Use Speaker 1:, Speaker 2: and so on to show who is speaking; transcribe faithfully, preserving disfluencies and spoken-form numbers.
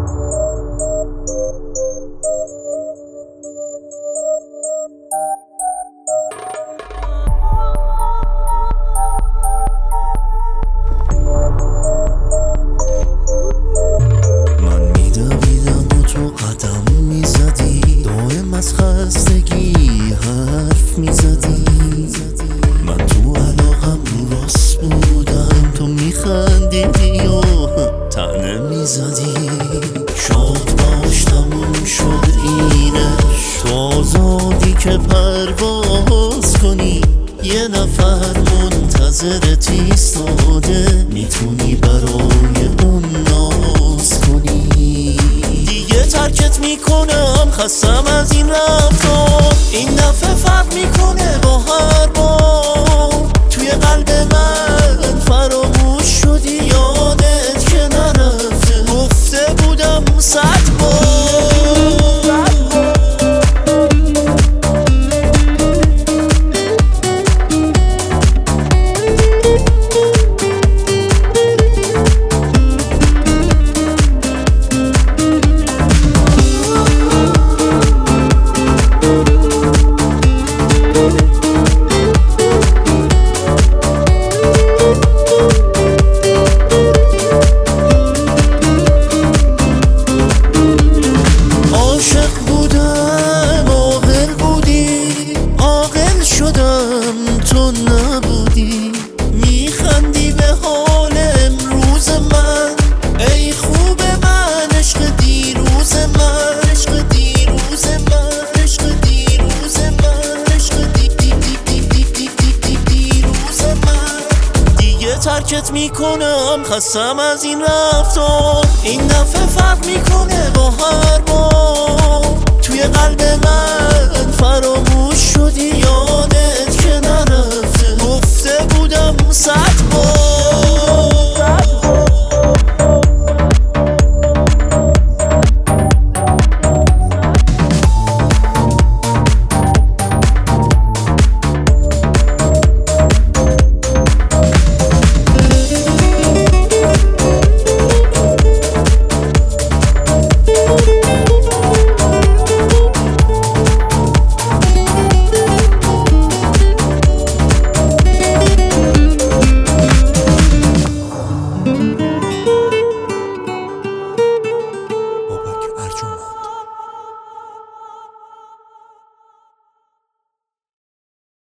Speaker 1: از خستگی حرف میزدی، من تو علاقم راست بودم، تو میخندیدی و طعنه میزدی. شاد باش تموم شد اینش، تو آزادی که پرواز کنی، یه نفر منتظرت ایستاده، میتونی برای اون ناز کنی. دیگه ترکت میکنم، خستم از این رفتار، این دفعه فرق میکنه با هر بار. توی قلب من فراموش شدی، یادت که نرفته، گفته بودم صد بار. تو نبودی، میخندی به حال امروز من، ای خوب من، عشق دیروز من، عشق دیروز من، عشق دیروز من، عشق دی دی دی دی دی دی دی دیروز من. دیگه ترکت میکنم، خستم از این رفتار، این دفعه فرق میکنه با هر بار. توی قلب من فراموش شدی، یادت که نرفته، گفته بودم صد بار.